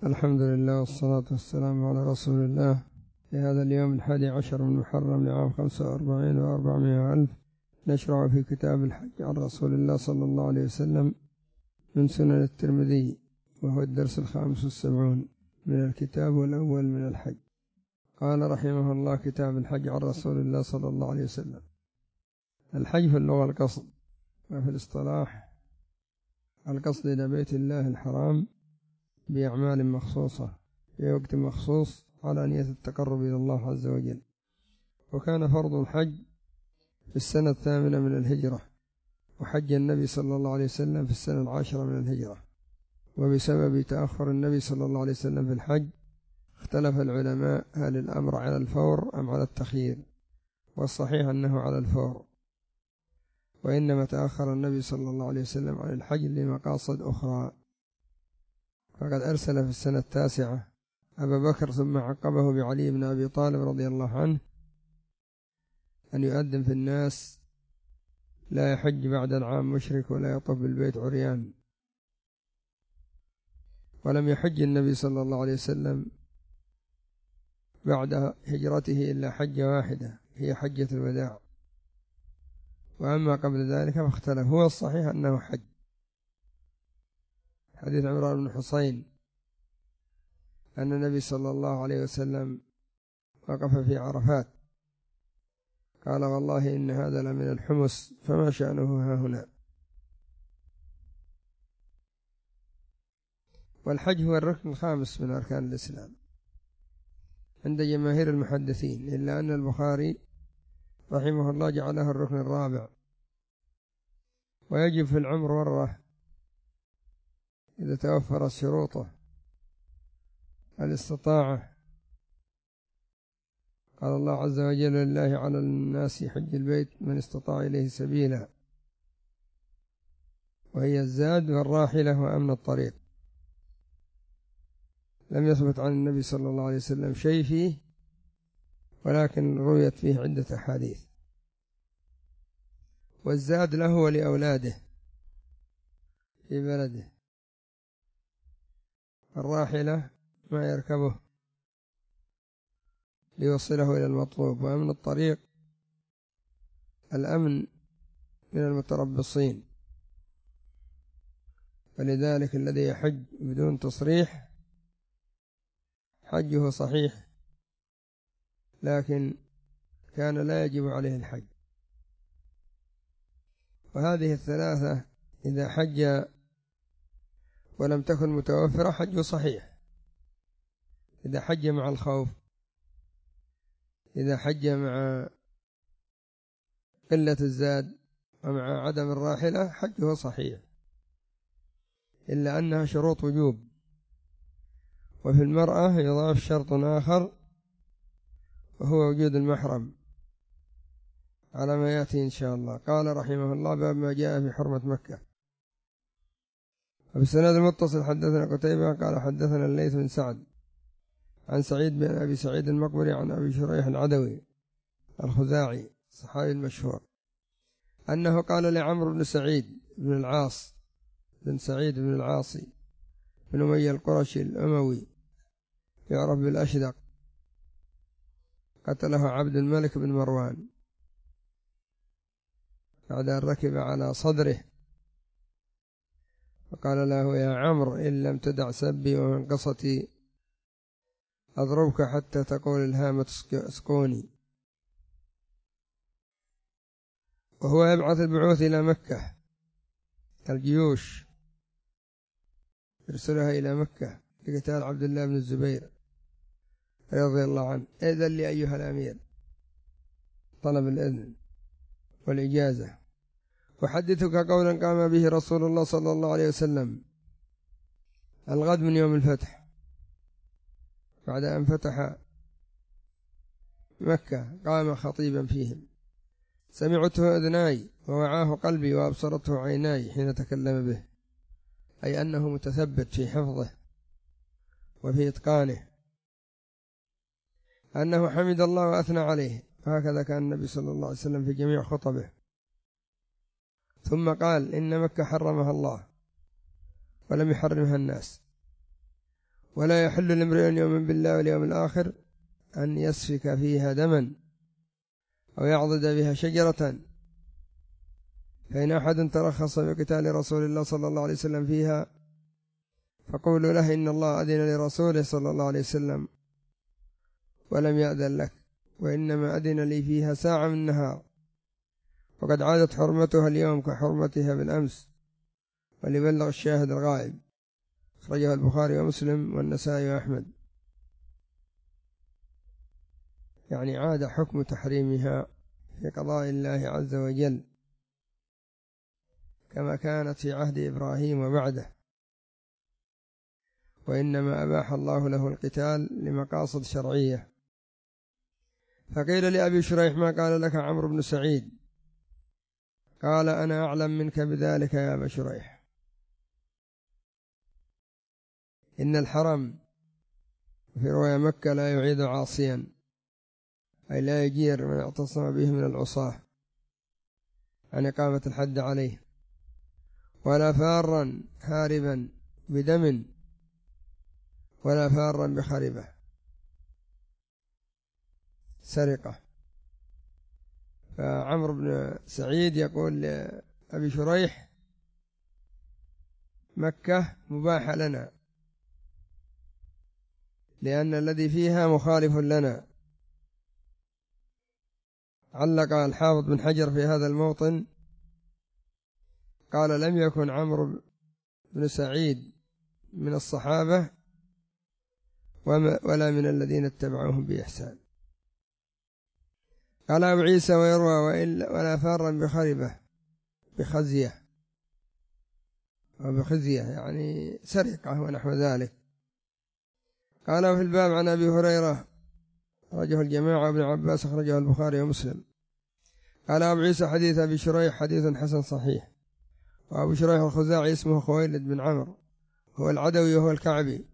الحمد لله والصلاة والسلام على رسول الله. في هذا اليوم 11 من محرم لعام 45 و400 ألف نشرع في كتاب الحج عن رسول الله صلى الله عليه وسلم من سنن الترمذي، وهو الدرس 75 من الكتاب الأول من الحج. قال رحمه الله: كتاب الحج عن رسول الله صلى الله عليه وسلم. الحج في اللغة القصد، وفي الاصطلاح القصد إلى بيت الله الحرام بأعمال مخصوصة في وقت مخصوص على نية التقرب إلى الله عز وجل. وكان فرض الحج في السنة 8 من الهجرة، وحج النبي صلى الله عليه وسلم في السنة 10 من الهجرة. وبسبب تأخر النبي صلى الله عليه وسلم في الحج اختلف العلماء هل الأمر على الفور أم على التخيير، والصحيح أنه على الفور، وإنما تأخر النبي صلى الله عليه وسلم عن الحج لمقاصد أخرى. فقد أرسل في السنة 9 أبا بكر، ثم عقبه بعلي بن أبي طالب رضي الله عنه أن يؤذن في الناس: لا يحج بعد العام مشرك ولا يطوف بالبيت عريان. ولم يحج النبي صلى الله عليه وسلم بعد هجرته إلا حجة واحدة، هي حجة الوداع. وأما قبل ذلك فاختلف. هو الصحيح أنه حج. حديث عمران بن حصين أن النبي صلى الله عليه وسلم وقف في عرفات قال: والله إن هذا لمن الحمص، فما شأنه ها هنا. والحج هو الركن الخامس من أركان الإسلام عند جماهير المحدثين، إلا أن البخاري رحمه الله جعله الركن الرابع. ويجب في العمر مرة إذا توفرت شروطه: الاستطاعة. قال الله عز وجل: لله على الناس حج البيت من استطاع إليه سبيلا، وهي الزاد والراحلة وأمن الطريق. لم يثبت عن النبي صلى الله عليه وسلم شيء فيه، ولكن رويت فيه عدة أحاديث. والزاد له ولأولاده في بلده، الراحلة ما يركبه ليوصله إلى المطلوب، وأمن الطريق الأمن من المتربصين. فلذلك الذي يحج بدون تصريح حجه صحيح، لكن كان لا يجب عليه الحج. وهذه الثلاثة إذا حج ولم تكن متوفرة حجه صحيح: إذا حج مع الخوف، إذا حج مع قلة الزاد، ومع عدم الراحلة حجه صحيح، إلا أنها شروط وجوب. وفي المرأة يضاف شرط آخر، وهو وجود المحرم، على ما يأتي إن شاء الله. قال رحمه الله: باب ما جاء في حرمة مكة. وفي السند المتصل حدثنا قتيبة قال حدثنا الليث بن سعد عن سعيد بن أبي سعيد المقبري عن أبي شريح العدوي الخزاعي الصحابي المشهور أنه قال لعمرو بن سعيد بن العاص بن سعيد بن العاصي بن أمية القرشي الأموي يعرف بالأشدق، قتله عبد الملك بن مروان بعد أن ركب على صدره، فقال له: يا عمرو، إن لم تدع سبي ومنقصتي أضربك حتى تقول الهامة اسقوني. وهو يبعث البعوث إلى مكة، الجيوش يرسلها إلى مكة لقتال عبد الله بن الزبير رضي الله عنه. إذن لي أيها الأمير، طلب الإذن والإجازة. وحدثك قولا قام به رسول الله صلى الله عليه وسلم الغد من يوم الفتح، بعد أن فتح مكة قام خطيبا فيهم: سمعته أذناي ووعاه قلبي وأبصرته عيناي حين تكلم به، أي أنه متثبت في حفظه وفي إتقانه، أنه حمد الله وأثنى عليه. هكذا كان النبي صلى الله عليه وسلم في جميع خطبه. ثم قال: إن مكة حرمها الله ولم يحرمها الناس، ولا يحل لامرئ يؤمن بالله واليوم الآخر أن يسفك فيها دما أو يعضد بها شجرة، فإن أحد ترخص بقتال رسول الله صلى الله عليه وسلم فيها فقولوا له إن الله أذن لرسوله صلى الله عليه وسلم ولم يأذن لك، وإنما أذن لي فيها ساعة من نهار، وقد عادت حرمتها اليوم كحرمتها بالأمس، وليبلغ الشاهد الغائب. أخرجه البخاري ومسلم والنسائي وأحمد. يعني عاد حكم تحريمها في قضاء الله عز وجل كما كانت في عهد إبراهيم وبعده، وإنما أباح الله له القتال لمقاصد شرعية. فقيل لأبي شريح ما قال لك عمرو بن سعيد؟ قال أنا أعلم منك بذلك يا أبا شريح. إن الحرم في رواية مكة لا يعيد عاصيا، أي لا يجير من اعتصم به من العصاة عن إقامة الحد عليه، ولا فارا هاربا بدم، ولا فارا بخربة سرقة. فعمرو بن سعيد يقول لأبي شريح مكة مباحة لنا لأن الذي فيها مخالف لنا. علق الحافظ بن حجر في هذا الموطن قال لم يكن عمرو بن سعيد من الصحابة ولا من الذين اتبعوهم بإحسان. قال أبو عيسى ويروى ولا فارا بخربة بخزية وبخزية يعني سرقة ونحو ذلك. قال في الباب عن أبي هريرة أخرجه الجماعة وابن عباس أخرجه البخاري ومسلم. قال أبو عيسى حديث أبي شريح حديث حسن صحيح. وأبو شريح الخزاعي اسمه خويلد بن عمرو، هو العدوي وهو الكعبي.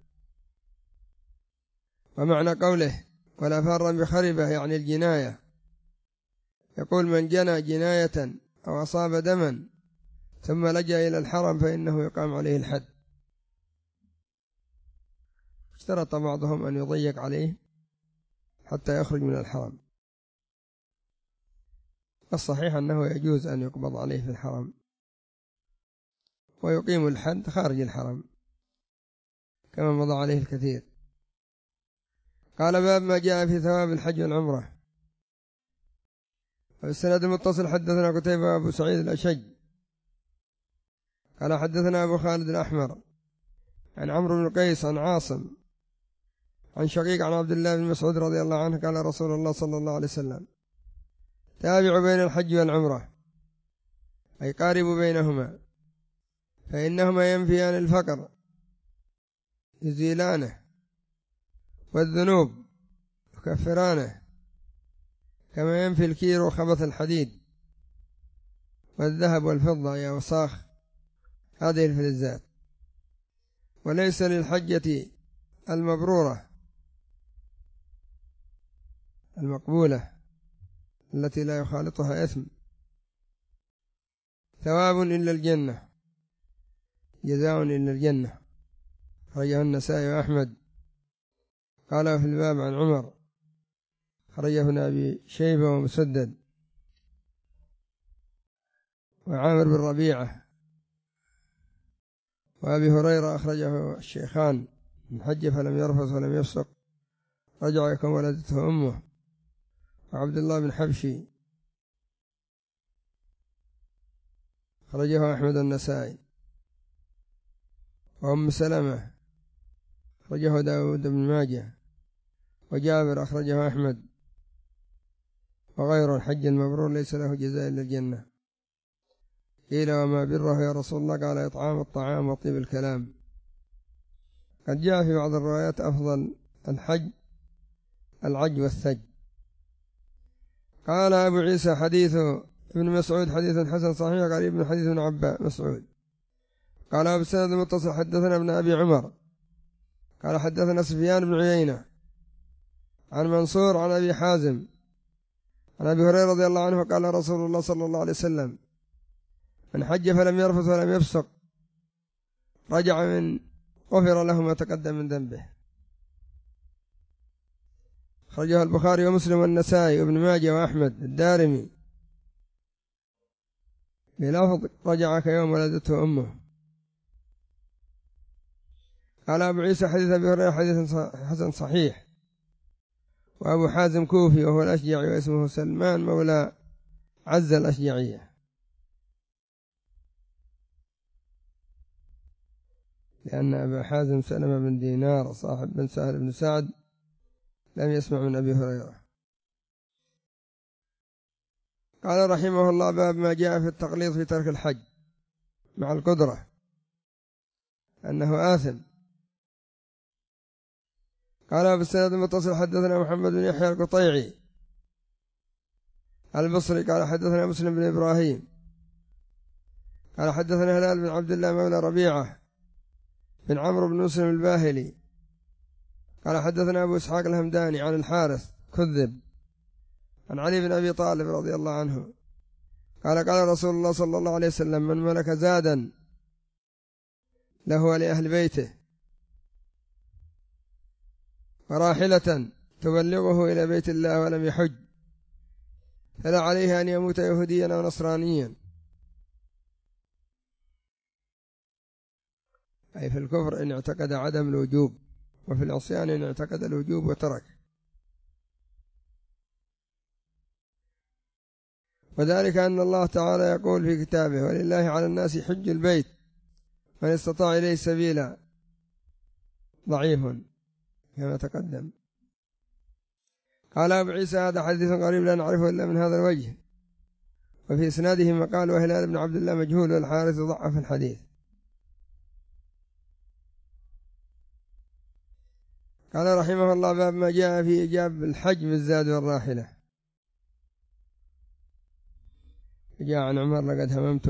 ومعنى قوله ولا فارا بخربة يعني الجناية، يقول من جنى جناية أو أصاب دما ثم لجأ إلى الحرم فإنه يقام عليه الحد. اشترط بعضهم أن يضيق عليه حتى يخرج من الحرم، الصحيح أنه يجوز أن يقبض عليه في الحرم ويقيم الحد خارج الحرم كما مضى عليه الكثير. قال باب ما جاء في ثواب الحج والعمرة. والسند المتصل حدثنا قتيبة أبو سعيد الأشج قال حدثنا أبو خالد الأحمر عن عمرو بن قيس عن عاصم عن شقيق عن عبد الله بن مسعود رضي الله عنه قال رسول الله صلى الله عليه وسلم تابعوا بين الحج والعمرة، أي قاربوا بينهما، فإنهما ينفيان الفقر يزيلانه، والذنوب يكفرانه، كما ينفي الكير وخبث الحديد والذهب والفضة يا وصاخ هذه الفلزات. وليس للحجة المبرورة المقبولة التي لا يخالطها إثم ثواب إلا الجنة، جزاء إلا الجنة. خرجه النسائي وأحمد. قال في الباب عن عمر خرجه ابن أبي شيبة ومسدد وعامر بن ربيعة. وأبي هريرة أخرجه الشيخان من حج فلم يرفث ولم يفسق رجع كما ولدته أمه. وعبد الله بن حبشي خرجه أحمد النسائي. وأم سلمة أخرجه داود بن ماجه. وجابر أخرجه أحمد وغيره. الحج المبرور ليس له جزاء إلا الجنة. قيل وما بره يا رسول الله؟ قال إطعام الطعام وطيب الكلام. قد جاء في بعض الروايات أفضل الحج العج والثج. قال أبو عيسى حديث ابن مسعود حديث حسن صحيح قريب من حديث ابن عباس مسعود. قال أبو سند المتصل حدثنا ابن أبي عمر قال حدثنا سفيان بن عيينة عن منصور عن أبي حازم عن أبي هريرة رضي الله عنه قال رسول الله صلى الله عليه وسلم من حج فلم يرفث ولم يفسق رجع من غفر له ما تقدم من ذنبه. خرجه البخاري ومسلم والنسائي وابن ماجه وأحمد الدارمي بلفظ رجع كيوم ولدته أمه. قال أبو عيسى حديث أبي هريرة حديث حسن صحيح. وأبو حازم كوفي وهو الأشجعي واسمه سلمان مولى عز الأشجعية، لأن أبا حازم سلمة بن دينار صاحب بن سهل بن سعد لم يسمع من أبي هريرة. قال رحمه الله: باب ما جاء في التقليد في ترك الحج مع القدرة أنه آثم. قال بالسند المتصل حدثنا محمد بن يحيى القطيعي البصري قال حدثنا مسلم بن إبراهيم قال حدثنا هلال بن عبد الله مولى ربيعة بن عمرو بن مسلم الباهلي قال حدثنا أبو إسحاق الهمداني عن الحارث كذب عن علي بن أبي طالب رضي الله عنه قال قال رسول الله صلى الله عليه وسلم: من ملك زادا له ولأهل بيته وراحلة تبلغه إلى بيت الله ولم يحج فلا عليه أن يموت يهوديا أو نصرانيا، أي في الكفر إن اعتقد عدم الوجوب، وفي العصيان إن اعتقد الوجوب وترك. وذلك أن الله تعالى يقول في كتابه: ولله على الناس حج البيت من استطاع إليه سبيلا، ضعيف كما تقدم. قال أبو عيسى: هذا حديث غريب لا نعرفه إلا من هذا الوجه، وفي إسناده مقال وهلال بن عبد الله مجهول والحارث ضعف الحديث. قال رحمه الله: باب ما جاء في إيجاب الحج بالزاد والراحلة. جاء عن عمر: لقد هممت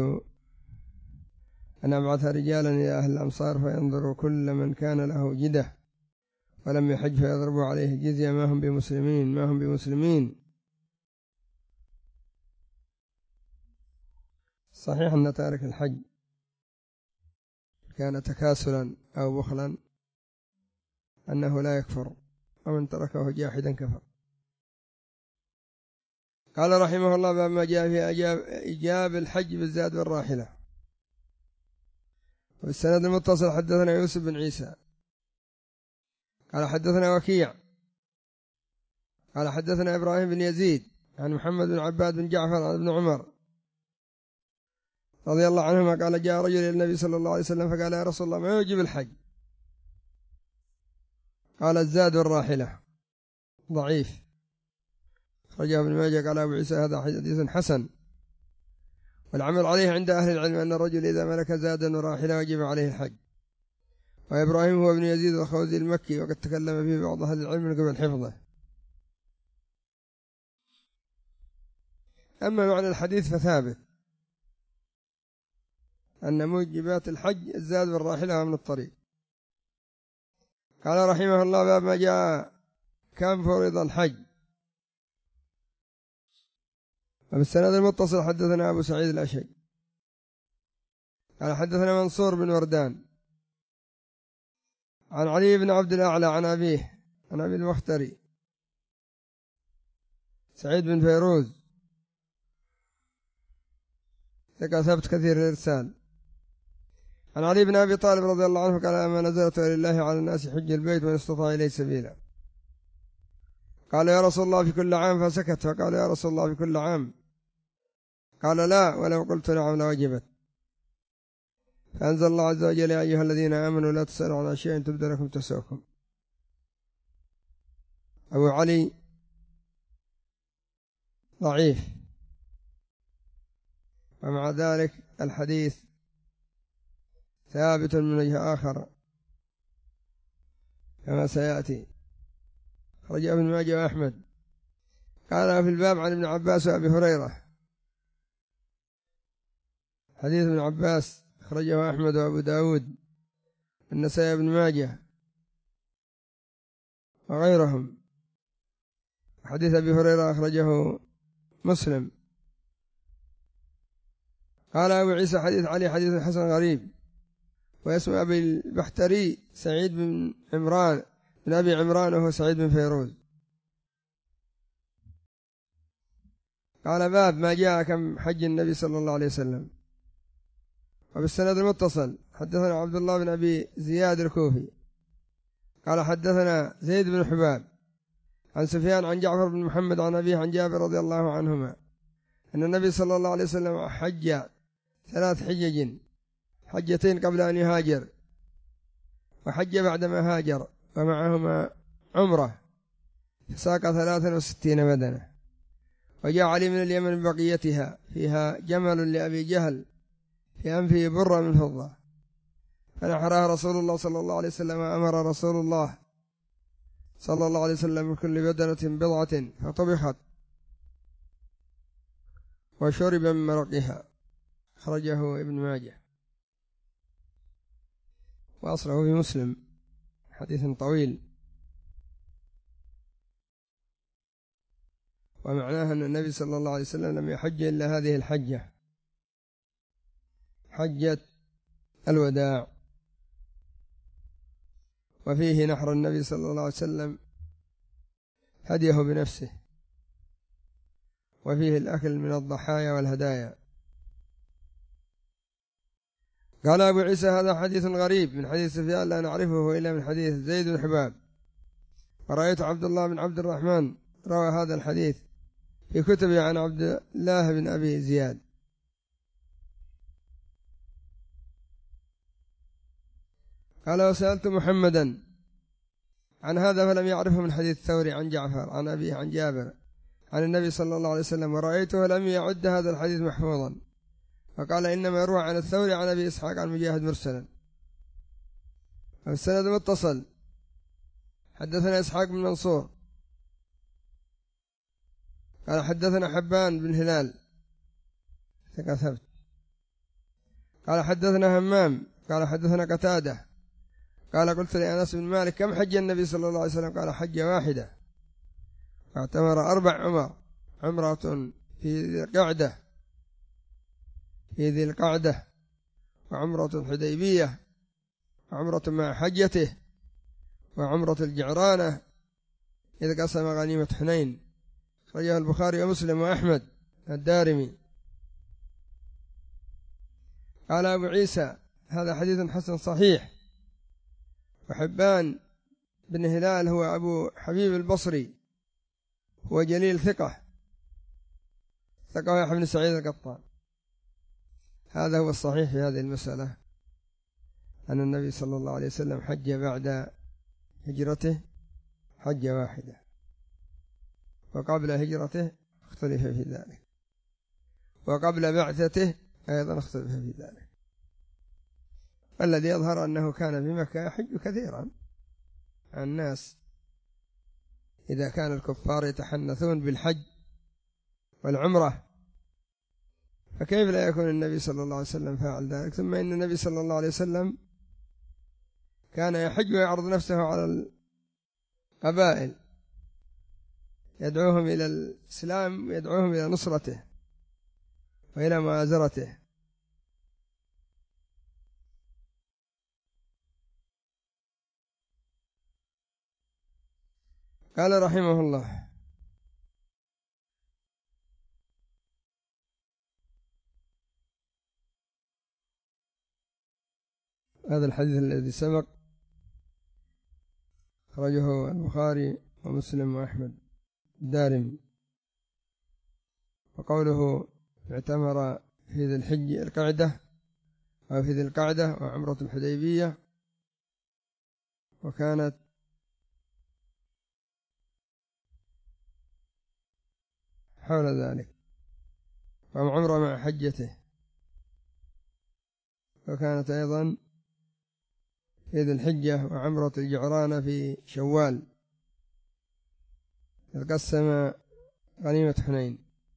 أن أبعث رجالا إلى أهل الأمصار فينظروا كل من كان له جدة ولم يحج فيضربوا عليه الجزية ما هم بمسلمين. صحيح أن تارك الحج كان تكاسلا أو بخلا أنه لا يكفر، ومن تركه جاحدا كفر. قال رحمه الله: باب ما جاء في إيجاب الحج بالزاد والراحلة. والسند المتصل حدثنا يوسف بن عيسى قال حدثنا وكيع قال حدثنا إبراهيم بن يزيد عن محمد بن عباد بن جعفر عن ابن عمر رضي الله عنهما قال: جاء رجل إلى النبي صلى الله عليه وسلم فقال: يا رسول الله، ما يوجب الحج؟ قال: الزاد والراحلة. ضعيف. خرجه ابن ماجه. قال أبو عيسى: هذا حديث حسن، والعمل عليه عند أهل العلم أن الرجل إذا ملك زادا وراحلة وجب عليه الحج. وإبراهيم هو ابن يزيد الخوزي المكي، وقد تكلم فيه بعض أهل العلم من قبل حفظه. أما معنى الحديث فثابت، أن موجبات الحج الزاد والراحلة من الطريق. قال رحمه الله: باب ما جاء كم فرض الحج. وبالسند المتصل حدثنا أبو سعيد الأشج قال حدثنا منصور بن وردان عن علي بن عبد الأعلى عن أبيه عن أبي المختري سعيد بن فيروز ثقة ثبت كثير الإرسال، عن علي بن أبي طالب رضي الله عنه قال: أما نزلت ولله على الناس حج البيت من استطاع إليه سبيلا. قال: يا رسول الله في كل عام؟ فسكت. فقال: يا رسول الله في كل عام؟ قال: لا، ولو قلت نعم لوجبت. فأنزل الله عز وجل: يا أيها الذين آمنوا لا تسألوا عن أشياء تبد لكم تسؤكم. أبو علي ضعيف، ومع ذلك الحديث ثابت من وجه آخر كما سيأتي. خرج ابن ماجه وأحمد. قال في الباب عن ابن عباس وأبي هريرة. حديث ابن عباس أخرجه أحمد وأبو داود النسائي بن ماجه وغيرهم. حديث أبي هريرة أخرجه مسلم. قال أبو عيسى: حديث علي حديث حسن غريب، واسم أبي البحتري سعيد بن عمران بن أبي عمران وهو سعيد بن فيروز. قال باب ما جاء كم حج النبي صلى الله عليه وسلم. وبالسند المتصل حدثنا عبد الله بن أبي زياد الكوفي قال حدثنا زيد بن حباب عن سفيان عن جعفر بن محمد عن أبيه عن جابر رضي الله عنهما أن النبي صلى الله عليه وسلم حج 3 حجج، حجتين قبل أن يهاجر وحج بعدما هاجر ومعهما عمرة، فساق 63 بدنة. وجاء علي من اليمن ببقيتها فيها جمل لأبي جهل في أنفه برة من فضة، فنحرها رسول الله صلى الله عليه وسلم. أمر رسول الله صلى الله عليه وسلم بكل بدنة بضعة فطبخت وشرب من مرقها. خرجه ابن ماجه وأصله في مسلم، حديث طويل. ومعناها أن النبي صلى الله عليه وسلم لم يحج إلا هذه الحجة، حجة الوداع. وفيه نحر النبي صلى الله عليه وسلم هديه بنفسه، وفيه الأكل من الضحايا والهدايا. قال أبو عيسى هذا حديث غريب من حديث سفيان لا نعرفه إلا من حديث زيد بن حباب. ورأيت عبد الله بن عبد الرحمن روى هذا الحديث في كتبه عن عبد الله بن أبي زياد. قال وسألت محمدا عن هذا فلم يعرفه من حديث الثوري عن جعفر عن أبيه عن جابر عن النبي صلى الله عليه وسلم، ورأيته لم يعد هذا الحديث محفوظا، فقال إنما يروى عن الثوري عن أبي إسحاق عن مجاهد مرسلا. السند متصل حدثنا إسحاق بن منصور قال حدثنا حبان بن هلال ثبت قال حدثنا همام قال حدثنا قتادة قال قلت لأنس بن مالك كم حج النبي صلى الله عليه وسلم؟ قال حجة واحدة، فاعتمر 4 عمر، عمرة في ذي القعدة وعمرة الحديبية وعمرة مع حجته وعمرة الجعرانة إذ قسم غنيمة حنين. خرجه البخاري ومسلم وأحمد الدارمي. قال أبو عيسى هذا حديث حسن صحيح. وحبان بن هلال هو أبو حبيب البصري، هو جليل ثقة يحيى بن سعيد القطان. هذا هو الصحيح في هذه المسألة، أن النبي صلى الله عليه وسلم حج بعد هجرته حجة واحدة، وقبل هجرته اختلف في ذلك، وقبل بعثته أيضا اختلف في ذلك. الذي يظهر أنه كان بمكة يحج كثيرا الناس، إذا كان الكفار يتحنثون بالحج والعمرة فكيف لا يكون النبي صلى الله عليه وسلم فاعل ذلك؟ ثم إن النبي صلى الله عليه وسلم كان يحج ويعرض نفسه على القبائل، يدعوهم إلى الإسلام ويدعوهم إلى نصرته وإلى مؤازرته. قال رحمه الله هذا الحديث الذي سبق خرجه البخاري ومسلم وأحمد الدارمي. وقوله اعتمر في ذي الحج القعدة أو في ذي القعدة وعمرة الحديبية، وكانت حول ذلك، وعمرة مع حجته، وكانت أيضا في ذي الحجة وعمرة الجعرانة في شوال إذ قسم غنيمة حنين.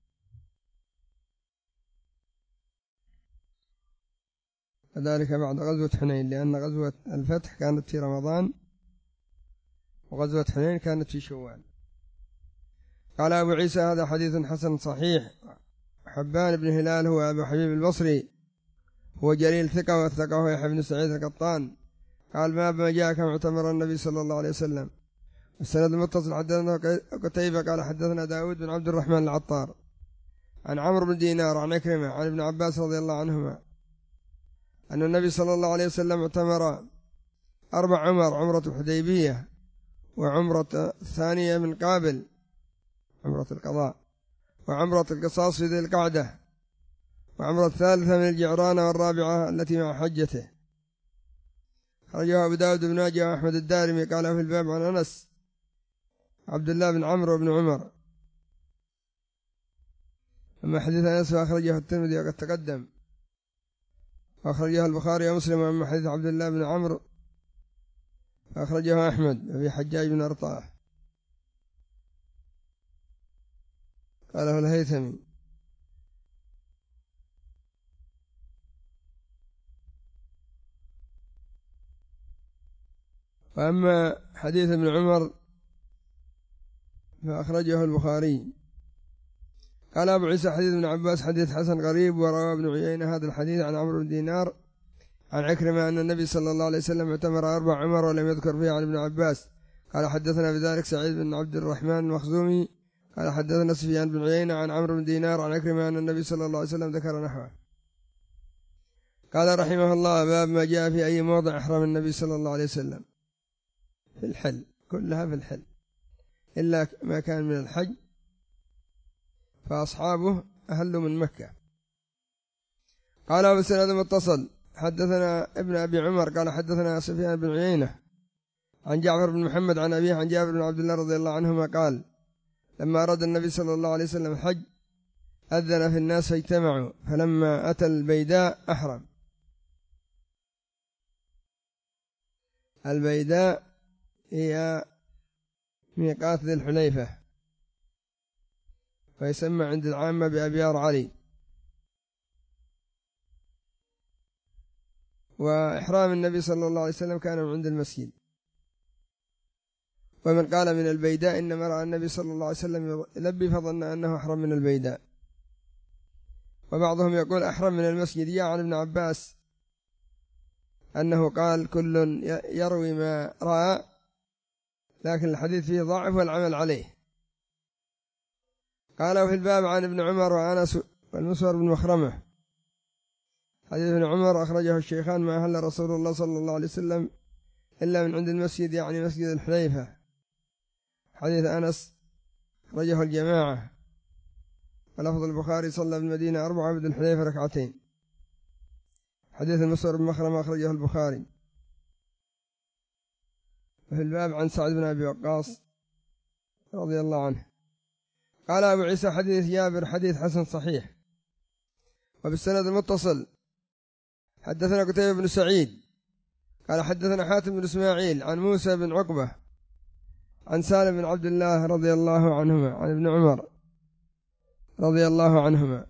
وذلك بعد غزوة حنين، لأن غزوة الفتح كانت في رمضان وغزوة حنين كانت في شوال. قال أبو عيسى هذا حديث حسن صحيح. حبان بن هلال هو أبو حبيب البصري، هو جليل ثقة، والثقة هو يحيى بن سعيد القطان. قال باب ما جاء كما اعتمر النبي صلى الله عليه وسلم. السند المتصل حدثنا قتيبة قال حدثنا داود بن عبد الرحمن العطار عن عمرو بن دينار عن عكرمة عن ابن عباس رضي الله عنهما أن النبي صلى الله عليه وسلم اعتمر 4 عمر: عمرة الحديبية، وعمرة الثانية من قابل عمرة القضاء، وعمرة القصاص في ذي القعدة، وعمرة الثالثة من الجعرانة، والرابعة التي مع حجته. خرجه أبو داود بن ماجه وأحمد الدارمي قال في الباب عن أنس عبد الله بن عمرو بن عمر. أما حديث أنس فأخرجه الترمذي وقد تقدم، وأخرجه البخاري ومسلم. وأما حديث عبد الله بن عمرو فأخرجه أحمد في حجاج بن أرطاه قاله الهيثمي. وأما حديث ابن عمر فأخرجه البخاري. قال أبو عيسى حديث ابن عباس حديث حسن غريب. وروى ابن عيينة هذا الحديث عن عمرو بن دينار عن عكرمة أن النبي صلى الله عليه وسلم اعتمر 4 عمر ولم يذكر فيه عن ابن عباس. قال حدثنا بذلك سعيد بن عبد الرحمن المخزومي قال حدثنا سفيان بن عيينة عن عمرو بن دينار عن عكرمة أن النبي صلى الله عليه وسلم ذكر نحوه. قال رحمه الله باب ما جاء في أي موضع أحرم النبي صلى الله عليه وسلم. في الحل، كلها في الحل إلا ما كان من الحج فأصحابه أهلوا من مكة. قال أبو سند متصل حدثنا ابن أبي عمر قال حدثنا سفيان بن عيينة عن جعفر بن محمد عن أبيه عن جابر بن عبد الله رضي الله عنهما قال لما أراد النبي صلى الله عليه وسلم الحج أذن في الناس فاجتمعوا، فلما أتى البيداء أحرم. البيداء هي ميقات ذي الحليفة، فيسمى عند العامة بأبيار علي. وإحرام النبي صلى الله عليه وسلم كان من عند المسجد. ومن قال من البيداء إنما رأى النبي صلى الله عليه وسلم يلبي فظن أنه أحرم من البيداء. وبعضهم يقول أحرم من المسجد. جاء عن ابن عباس أنه قال كل يروي ما رأى، لكن الحديث فيه ضعف والعمل عليه. قال في الباب عن ابن عمر وأنس والمسور بن مخرمة. حديث ابن عمر أخرجه الشيخان ما أهل رسول الله صلى الله عليه وسلم إلا من عند المسجد، يعني مسجد الحليفة. حديث أنس أخرجه الجماعة. ولفظ البخاري صلى بالمدينة 4 عبد الحليفة 2 ركعتين. حديث المسور بن مخرمة أخرجه البخاري. وفي الباب عن سعد بن أبي وقاص رضي الله عنه. قال أبو عيسى حديث جابر حديث حسن صحيح. وبالسند المتصل حدثنا قتيبة بن سعيد قال حدثنا حاتم بن إسماعيل عن موسى بن عقبة عن سالم بن عبد الله رضي الله عنهما عن ابن عمر رضي الله عنهما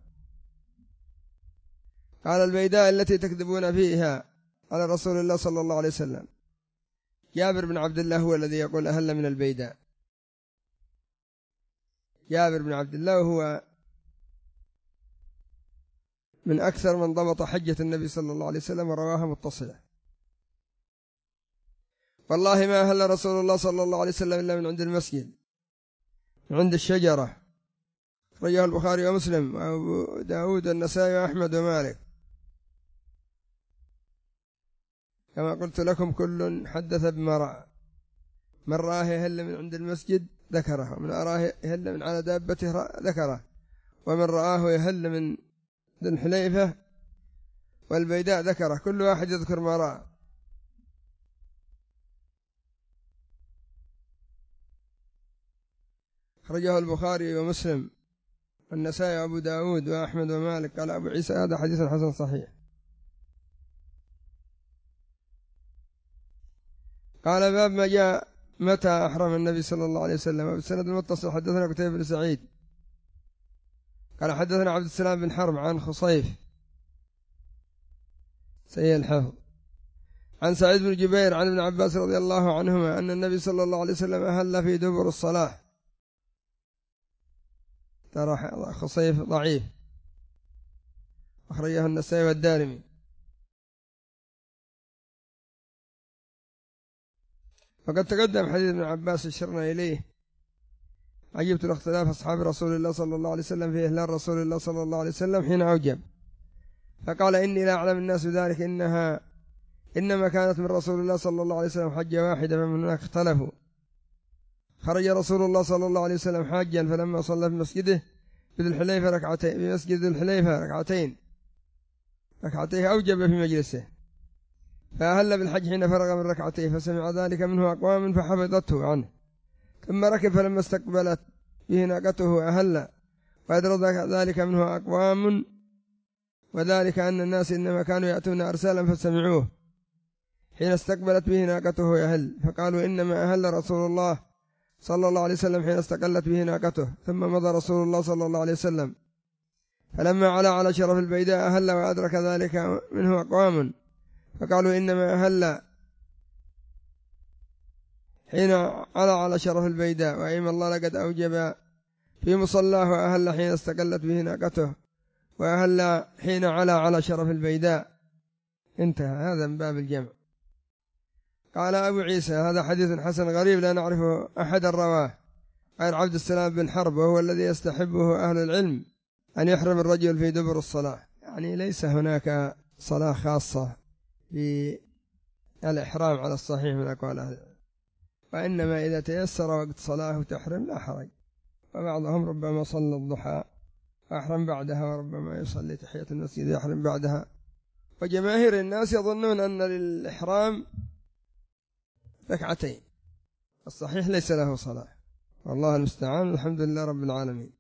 قال البيداء التي تكذبون فيها على رسول الله صلى الله عليه وسلم. جابر بن عبد الله هو الذي يقول أهل من البيداء. جابر بن عبد الله هو من أكثر من ضبط حجة النبي صلى الله عليه وسلم ورواها متصلة. والله ما أهل رسول الله صلى الله عليه وسلم إلا من عند المسجد، من عند الشجرة. رجاه البخاري ومسلم وأبو داود والنسائي وأحمد ومالك. كما قلت لكم كل حدث بما رأى. من رآه يهل من عند المسجد ذكره، ومن أراه يهل من على دابته ذكره، ومن رآه يهل من ذي الحليفة والبيداء ذكره. كل واحد يذكر ما رأى. خرجه البخاري ومسلم والنسائي وأبو داود وأحمد ومالك. قال أبو عيسى هذا حديث حسن صحيح. قال باب ما جاء متى أحرم النبي صلى الله عليه وسلم. بالسند المتصل حدثنا قتيبة بن سعيد قال حدثنا عبد السلام بن حرب عن خصيف سيء الحفظ عن سعيد بن جبير عن ابن عباس رضي الله عنهما أن النبي صلى الله عليه وسلم أهل في دبر الصلاة. ترى خصيف ضعيف، أخرجه النسائي والدارمي. وقد تقدم حديث ابن عباس اشرنا إليه: عجبت لاختلاف أصحاب رسول الله صلى الله عليه وسلم في إهلال رسول الله صلى الله عليه وسلم حين أوجب، فقال: إني لا أعلم الناس ذلك، إنما كانت من رسول الله صلى الله عليه وسلم حجة واحدة، فمن هناك اختلفوا. خرج رسول الله صلى الله عليه وسلم حاجا، فلما صلى في مسجده بمسجد ذي الحليفة ركعتين أوجب في مجلسه، فأهل بالحج حين فرغ من ركعتيه، فسمع ذلك منه أقوام فحفظته عنه، ثم ركب فلما استقبلت به ناقته أهل، وأدرك ذلك منه أقوام، وذلك أن الناس إنما كانوا يأتون أرسالا فسمعوه حين استقبلت به ناقته يهل، فقالوا: إنما أهل رسول الله صلى الله عليه وسلم حين استقلت به ناقته. ثم مضى رسول الله صلى الله عليه وسلم، فلما على شرف البيداء أهل، وأدرك ذلك منه أقوام، فقالوا: إنما أهل حين على شرف البيداء، وأيم الله لقد أوجب في مصلاه، وأهل حين استقلت به ناقته، وأهل حين على شرف البيداء. انتهى. هذا من باب الجمع. قال أبو عيسى: هذا حديث حسن غريب لا نعرفه أحد رواه غير عبد السلام بن حرب، وهو الذي يستحبه أهل العلم أن يحرم الرجل في دبر الصلاة، يعني ليس هناك صلاة خاصة بالإحرام على الصحيح من أقوال أهل العلم، وإنما إذا تيسر وقت صلاة تحرم لا حرج. وبعضهم ربما صلى الضحى أحرم بعدها، وربما يصلي تحية المسجد يحرم بعدها، وجماهير الناس يظنون أن للإحرام ركعتين، الصحيح ليس له صلاة، والله المستعان. الحمد لله رب العالمين.